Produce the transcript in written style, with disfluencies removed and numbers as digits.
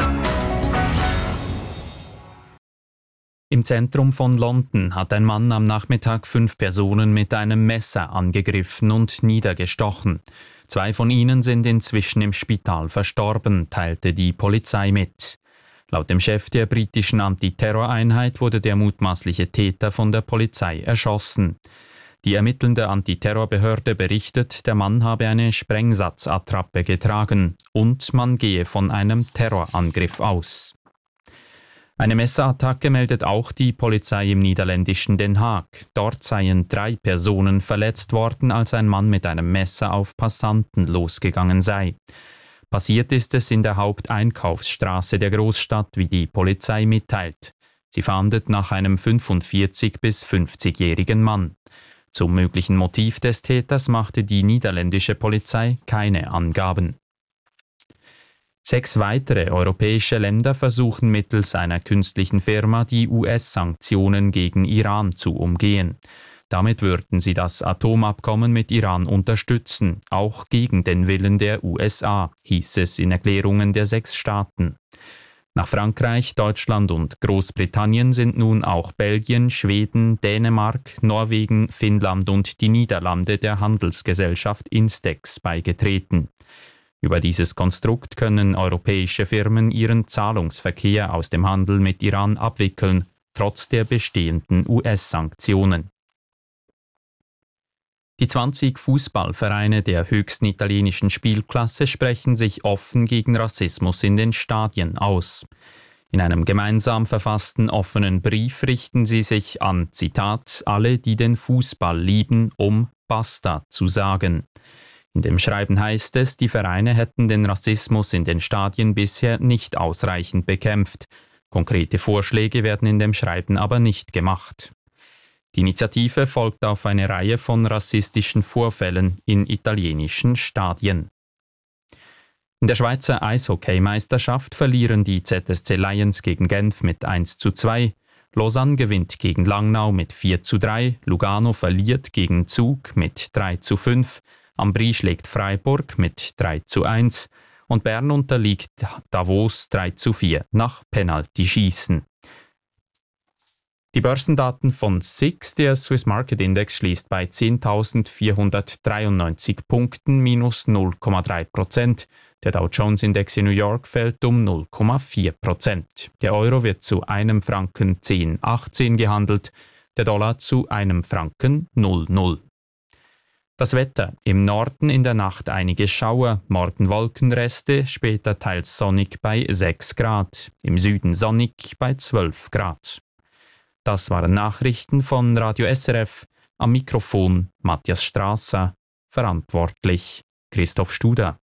Im Zentrum von London hat ein Mann am Nachmittag 5 Personen mit einem Messer angegriffen und niedergestochen. 2 von ihnen sind inzwischen im Spital verstorben, teilte die Polizei mit. Laut dem Chef der britischen Antiterroreinheit wurde der mutmaßliche Täter von der Polizei erschossen. Die ermittelnde Antiterrorbehörde berichtet, der Mann habe eine Sprengsatzattrappe getragen und man gehe von einem Terrorangriff aus. Eine Messerattacke meldet auch die Polizei im niederländischen Den Haag. Dort seien 3 Personen verletzt worden, als ein Mann mit einem Messer auf Passanten losgegangen sei. Passiert ist es in der Haupteinkaufsstraße der Großstadt, wie die Polizei mitteilt. Sie fahndet nach einem 45- bis 50-jährigen Mann. Zum möglichen Motiv des Täters machte die niederländische Polizei keine Angaben. 6 weitere europäische Länder versuchen mittels einer künstlichen Firma die US-Sanktionen gegen Iran zu umgehen. Damit würden sie das Atomabkommen mit Iran unterstützen, auch gegen den Willen der USA, hieß es in Erklärungen der 6 Staaten. Nach Frankreich, Deutschland und Großbritannien sind nun auch Belgien, Schweden, Dänemark, Norwegen, Finnland und die Niederlande der Handelsgesellschaft Instex beigetreten. Über dieses Konstrukt können europäische Firmen ihren Zahlungsverkehr aus dem Handel mit Iran abwickeln, trotz der bestehenden US-Sanktionen. Die 20 Fußballvereine der höchsten italienischen Spielklasse sprechen sich offen gegen Rassismus in den Stadien aus. In einem gemeinsam verfassten offenen Brief richten sie sich an, Zitat, alle, die den Fußball lieben, um Basta zu sagen. In dem Schreiben heißt es, die Vereine hätten den Rassismus in den Stadien bisher nicht ausreichend bekämpft. Konkrete Vorschläge werden in dem Schreiben aber nicht gemacht. Die Initiative folgt auf eine Reihe von rassistischen Vorfällen in italienischen Stadien. In der Schweizer Eishockey-Meisterschaft verlieren die ZSC Lions gegen Genf mit 1:2, Lausanne gewinnt gegen Langnau mit 4:3, Lugano verliert gegen Zug mit 3:5, Ambri schlägt Freiburg mit 3:1 und Bern unterliegt Davos 3:4 nach Penaltyschießen. Die Börsendaten von SIX, der Swiss Market Index, schließt bei 10.493 Punkten minus 0,3%. Der Dow Jones Index in New York fällt um 0,4%. Der Euro wird zu einem Franken 10,18 gehandelt, der Dollar zu einem Franken 0,0. Das Wetter: im Norden in der Nacht einige Schauer, morgen Wolkenreste, später teils sonnig bei 6 Grad, im Süden sonnig bei 12 Grad. Das waren Nachrichten von Radio SRF, am Mikrofon Matthias Strasser, verantwortlich Christoph Studer.